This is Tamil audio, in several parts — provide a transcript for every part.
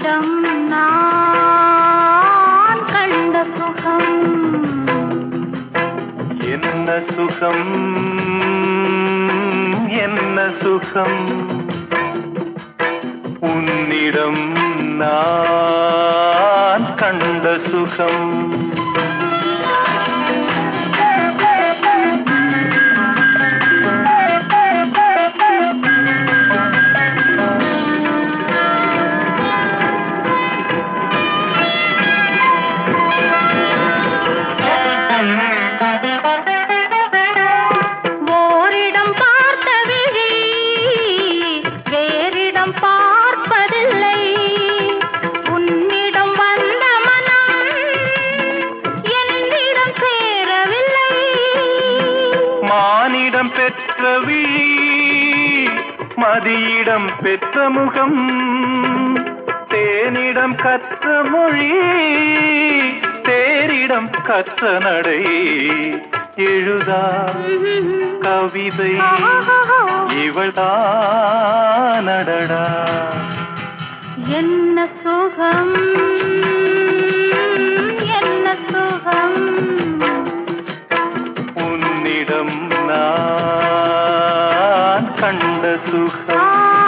உன்னிடம் நான் கண்ட சுகம். என்ன சுகம் என்ன சுகம், உன்னிடம் நான் கண்ட சுகம். மானிடம் பெற்றவி மதியிடம் பெற்ற முகம், தேனிடம் கற்ற மொழி தேரிடம் கற்ற நடை, எழுதா கவிதை இவள்தானடா. என்ன சுகம் என்ன சுகம், உன்னிடம் நான் கண்ட சுகம்.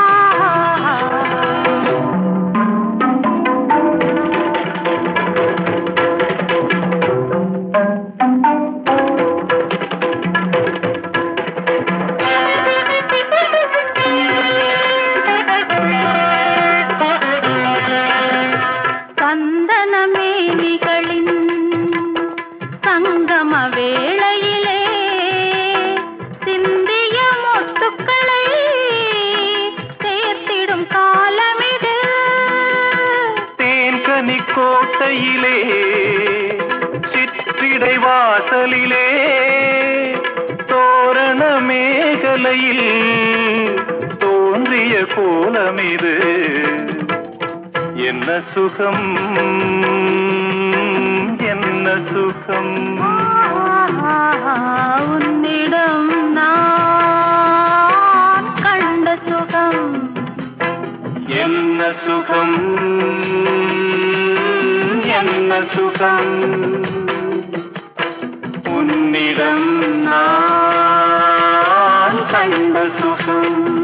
சந்தனமேனிகளின் சங்கம வேளையிலே சிந்திய முத்துக்களை சேர்த்திடும் காலமிது. தேன்கனி கோட்டையிலே சிற்றிடை வாசலிலே தோரண மேகலையில் தோன்றிய கோலமிது. என்ன சுகம் என்ன சுகம், உன்னிடம் நான் கண்ட சுகம். என்ன சுகம் என்ன சுகம், உன்னிடம் நான் கண்ட சுகம்.